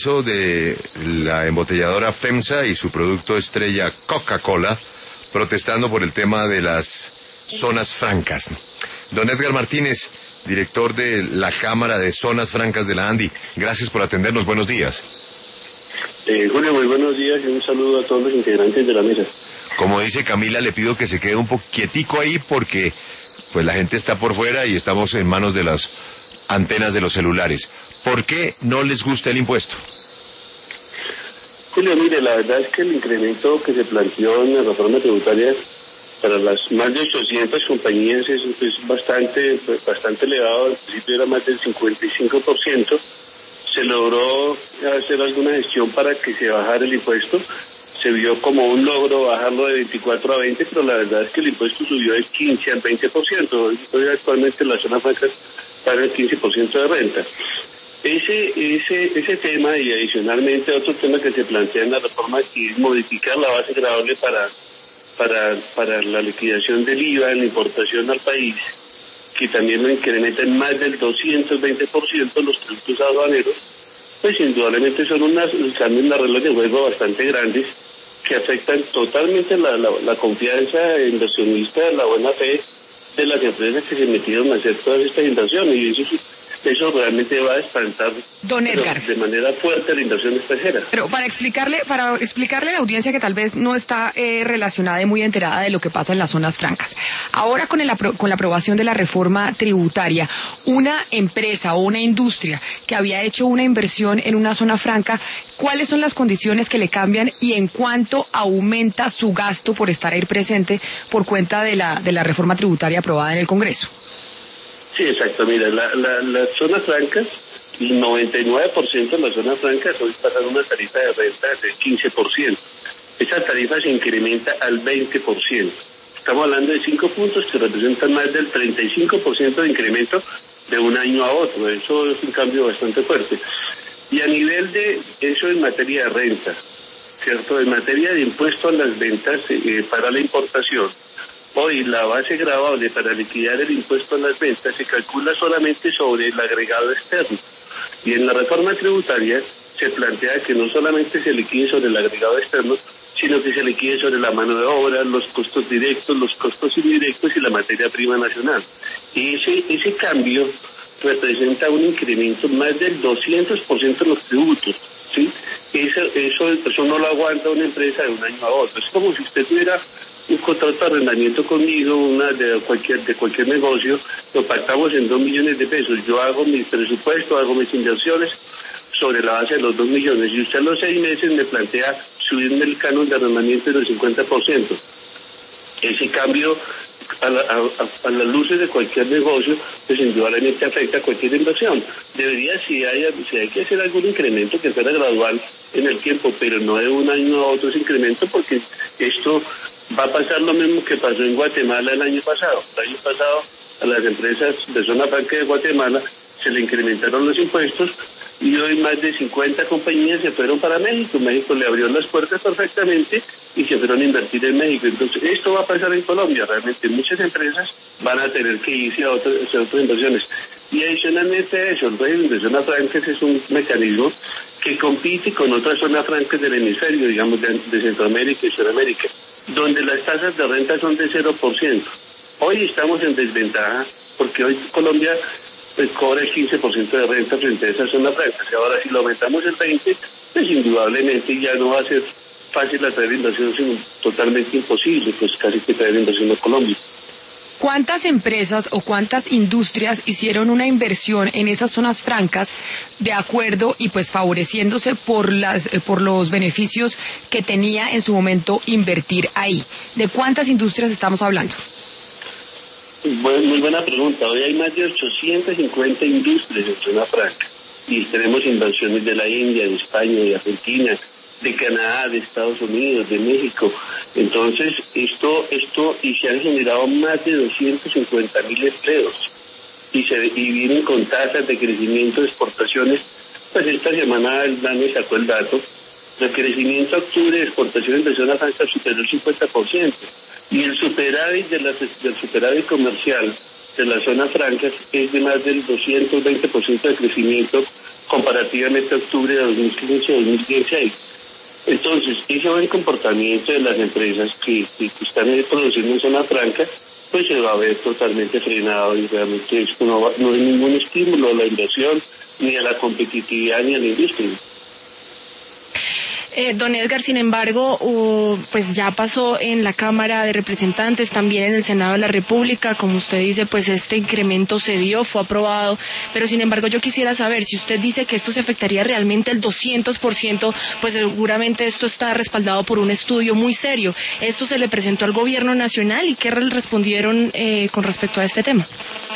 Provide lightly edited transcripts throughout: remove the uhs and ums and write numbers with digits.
caso de la embotelladora FEMSA y su producto estrella Coca-Cola, protestando por el tema de las zonas francas. Don Edgar Martínez, director de la Cámara de Zonas Francas de la ANDI, gracias por atendernos, buenos días. Julio, muy buenos días y un saludo a todos los integrantes de la mesa. Como dice Camila, le pido que se quede un poquietico ahí porque pues la gente está por fuera y estamos en manos de las antenas de los celulares. ¿Por qué no les gusta el impuesto? Julio, mire, la verdad es que el incremento que se planteó en la reforma tributaria para las más de 800 compañías es bastante elevado. Al principio era más del 55%. Se logró hacer alguna gestión para que se bajara el impuesto. Se vio como un logro bajarlo de 24 a 20, pero la verdad es que el impuesto subió de 15 al 20%. Hoy actualmente la zona franca paga el 15% de renta. Ese tema y adicionalmente otro tema que se plantea en la reforma que es modificar la base gravable para la liquidación del IVA en la importación al país, que también lo incrementa en más del 220% los tributos aduaneros, pues indudablemente son unos cambios en las reglas de juego bastante grandes que afectan totalmente la confianza inversionista, la buena fe de las empresas que se metieron a hacer todas estas inversiones, y eso realmente va a espantar, don Edgar, de manera fuerte la inversión extranjera. Pero para explicarle a la audiencia que tal vez no está relacionada y muy enterada de lo que pasa en las zonas francas. Ahora con la aprobación de la reforma tributaria, una empresa o una industria que había hecho una inversión en una zona franca, ¿cuáles son las condiciones que le cambian y en cuánto aumenta su gasto por estar ahí presente por cuenta de la reforma tributaria aprobada en el Congreso? Sí, exacto. Mira, las zonas francas, el 99% de las zonas francas hoy pasan una tarifa de renta del 15%. Esa tarifa se incrementa al 20%. Estamos hablando de 5 puntos que representan más del 35% de incremento de un año a otro. Eso es un cambio bastante fuerte. Y a nivel de eso en materia de renta, ¿cierto? En materia de impuesto a las ventas para la importación, hoy la base gravable para liquidar el impuesto a las ventas se calcula solamente sobre el agregado externo. Y en la reforma tributaria se plantea que no solamente se liquide sobre el agregado externo, sino que se liquide sobre la mano de obra, los costos directos, los costos indirectos y la materia prima nacional. Y ese cambio representa un incremento más del 200% en los tributos, ¿sí? Eso no lo aguanta una empresa de un año a otro. Es como si usted tuviera un contrato de arrendamiento conmigo, de cualquier negocio, lo pactamos en 2 millones de pesos. Yo hago mi presupuesto, hago mis inversiones sobre la base de los 2 millones. Y usted a los 6 meses me plantea subirme el canon de arrendamiento del 50%. Ese cambio, a las luces de cualquier negocio, pues indudablemente afecta a cualquier inversión. Debería, si hay que hacer algún incremento que fuera gradual en el tiempo, pero no de un año a otro ese incremento, porque esto va a pasar lo mismo que pasó en Guatemala el año pasado. El año pasado a las empresas de zona franca de Guatemala se le incrementaron los impuestos y hoy más de 50 compañías se fueron para México. México le abrió las puertas perfectamente y se fueron a invertir en México. Entonces esto va a pasar en Colombia. Realmente muchas empresas van a tener que irse a hacer otras inversiones. Y adicionalmente a eso, el régimen de zonas francas es un mecanismo que compite con otras zonas francas del hemisferio, digamos de Centroamérica y Sudamérica, donde las tasas de renta son de 0%. Hoy estamos en desventaja porque hoy Colombia cobra el 15% de renta frente a esa zona franca. Y ahora si lo aumentamos el 20%, pues indudablemente ya no va a ser fácil atraer inversión, sino totalmente imposible, pues casi que traer inversión a Colombia. ¿Cuántas empresas o cuántas industrias hicieron una inversión en esas zonas francas de acuerdo y pues favoreciéndose por los beneficios que tenía en su momento invertir ahí? ¿De cuántas industrias estamos hablando? Muy buena pregunta. Hoy hay más de 850 industrias en zona franca y tenemos inversiones de la India, de España, de Argentina, de Canadá, de Estados Unidos, de México. Entonces, y se han generado más de 250.000 empleos y vienen con tasas de crecimiento de exportaciones. Pues esta semana el DANE sacó el dato. El crecimiento octubre de exportaciones de zona franca superó el 50%. Y el superávit del superávit comercial de las zonas francas es de más del 220% de crecimiento comparativamente a octubre de 2015-2016. Entonces, ese buen comportamiento de las empresas que están produciendo en zona franca, pues se va a ver totalmente frenado, y realmente esto no es ningún estímulo a la inversión, ni a la competitividad, ni a la industria. Don Edgar, sin embargo, pues ya pasó en la Cámara de Representantes, también en el Senado de la República, como usted dice, pues este incremento se dio, fue aprobado, pero sin embargo yo quisiera saber, si usted dice que esto se afectaría realmente el 200%, pues seguramente esto está respaldado por un estudio muy serio. ¿Esto se le presentó al Gobierno Nacional y qué respondieron con respecto a este tema?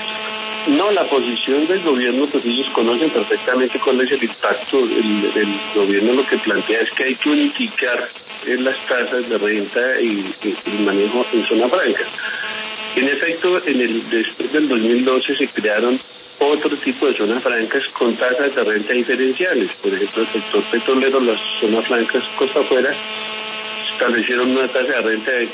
No, la posición del gobierno, pues ellos conocen perfectamente cuál es el impacto. El gobierno lo que plantea es que hay que unificar las tasas de renta y el manejo en zona franca. En efecto, después del 2012 se crearon otro tipo de zonas francas con tasas de renta diferenciales. Por ejemplo, el sector petrolero, las zonas francas costa afuera, establecieron una tasa de renta de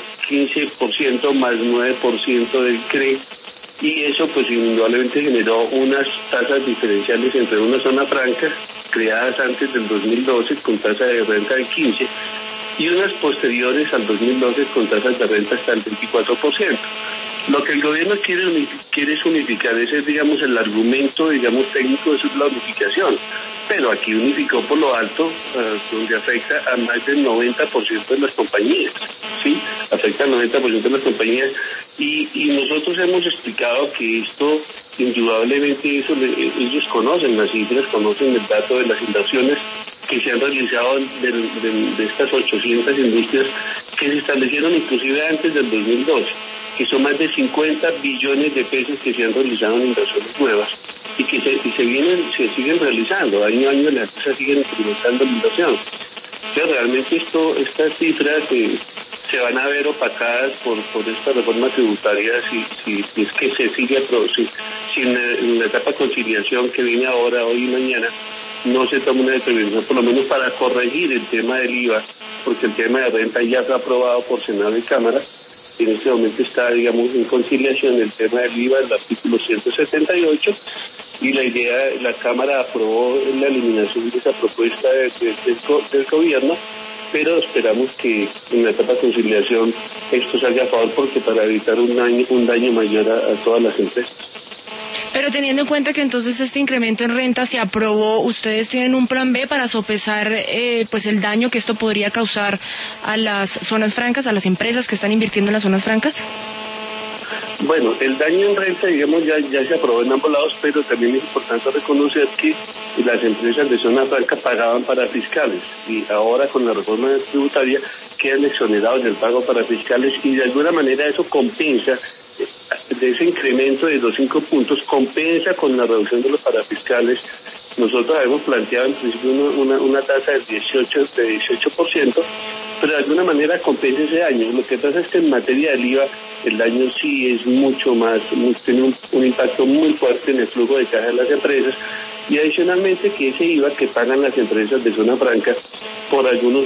15% más 9% del CRE, y eso pues indudablemente generó unas tasas diferenciales entre una zona franca creadas antes del 2012 con tasa de renta de 15% y unas posteriores al 2012 con tasas de renta hasta el 24%. Lo que el gobierno quiere es unificar, ese es, digamos, el argumento, digamos, técnico, eso es la unificación. Pero aquí unificó por lo alto, donde afecta a más del 90% de las compañías, ¿sí? Afecta al 90% de las compañías, y nosotros hemos explicado que esto, indudablemente, ellos conocen las cifras, conocen el dato de las inversiones que se han realizado de estas 800 industrias que se establecieron inclusive antes del 2012, que son más de 50 billones de pesos que se han realizado en inversiones nuevas y que se siguen realizando, año a año las empresas siguen incrementando la inversión. Entonces realmente estas cifras se van a ver opacadas por esta reforma tributaria si es que se sigue si en la etapa de conciliación que viene ahora, hoy y mañana, no se toma una determinación por lo menos para corregir el tema del IVA, porque el tema de renta ya fue aprobado por Senado y Cámara. En este momento está, digamos, en conciliación el tema del IVA, el artículo 178, y la Cámara aprobó la eliminación de esa propuesta del gobierno, pero esperamos que en la etapa de conciliación esto salga a favor, porque para evitar un daño mayor a todas las empresas. Pero teniendo en cuenta que entonces este incremento en renta se aprobó, ¿ustedes tienen un plan B para sopesar pues el daño que esto podría causar a las zonas francas, a las empresas que están invirtiendo en las zonas francas? Bueno, el daño en renta, digamos, ya se aprobó en ambos lados, pero también es importante reconocer que las empresas de zona franca pagaban para fiscales, y ahora con la reforma tributaria quedan exonerados del pago para fiscales, y de alguna manera eso compensa, de ese incremento de los 5 puntos, compensa con la reducción de los parafiscales. Nosotros habíamos planteado en principio una tasa del 18%, pero de alguna manera compensa ese daño. Lo que pasa es que en materia del IVA, el daño sí es mucho más, tiene un impacto muy fuerte en el flujo de caja de las empresas, y adicionalmente que ese IVA que pagan las empresas de zona franca por algunos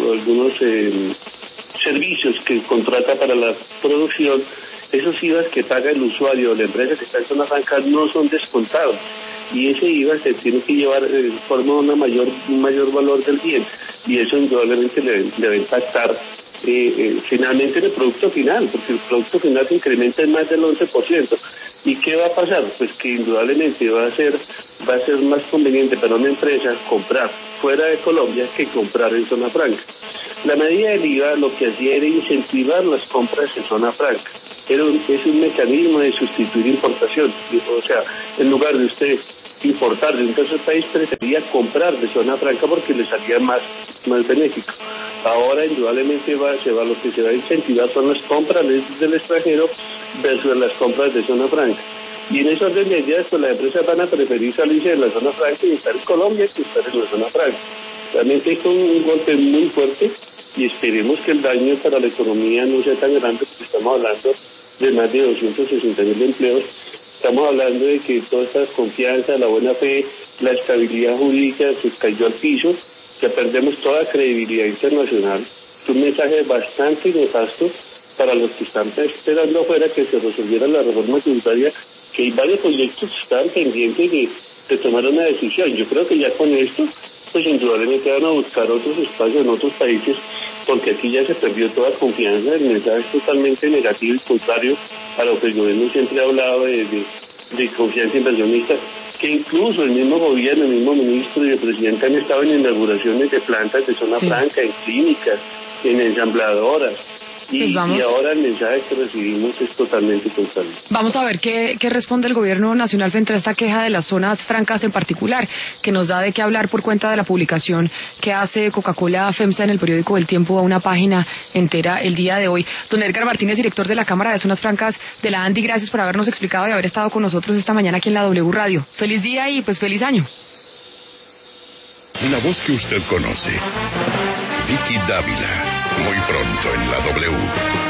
servicios que contrata para la producción, esos IVAs que paga el usuario o la empresa que está en zona franca no son descontados, y ese IVA se tiene que llevar de forma un mayor valor del bien, y eso indudablemente le va a impactar finalmente en el producto final, porque el producto final se incrementa en más del 11%. ¿Y qué va a pasar? Pues que indudablemente va a ser más conveniente para una empresa comprar fuera de Colombia que comprar en zona franca. La medida del IVA lo que hacía era incentivar las compras en zona franca. Es un mecanismo de sustituir importación. O sea, en lugar de usted importar de un tercer país, prefería comprar de zona franca porque le salía más benéfico. Ahora indudablemente lo que se va a incentivar son las compras del extranjero versus las compras de zona franca. Y en esas medidas, pues las empresas van a preferir salirse de la zona franca y estar en Colombia que estar en la zona franca. Realmente es un golpe muy fuerte, y esperemos que el daño para la economía no sea tan grande, porque estamos hablando de más de 260.000 empleos. Estamos hablando de que toda esta confianza, la buena fe, la estabilidad jurídica se cayó al piso, que perdemos toda credibilidad internacional. Es un mensaje bastante nefasto para los que están esperando afuera que se resolviera la reforma tributaria, que hay varios proyectos que están pendientes de tomar una decisión. Yo creo que ya con esto, pues indudablemente van a buscar otros espacios en otros países, porque aquí ya se perdió toda confianza. El mensaje es totalmente negativo y contrario a lo que el gobierno siempre ha hablado de confianza inversionista, que incluso el mismo gobierno, el mismo ministro y el presidente han estado en inauguraciones de plantas de zona franca, en clínicas, en ensambladoras. Y ahora el mensaje que recibimos es totalmente contrario. Vamos a ver qué responde el gobierno nacional frente a esta queja de las zonas francas en particular, que nos da de qué hablar por cuenta de la publicación que hace Coca-Cola FEMSA en el periódico El Tiempo, a una página entera el día de hoy. Don Edgar Martínez, director de la Cámara de Zonas Francas de la ANDI, gracias por habernos explicado y haber estado con nosotros esta mañana aquí en la W Radio. Feliz día y pues feliz año. La voz que usted conoce, Vicky Dávila, muy pronto en la W.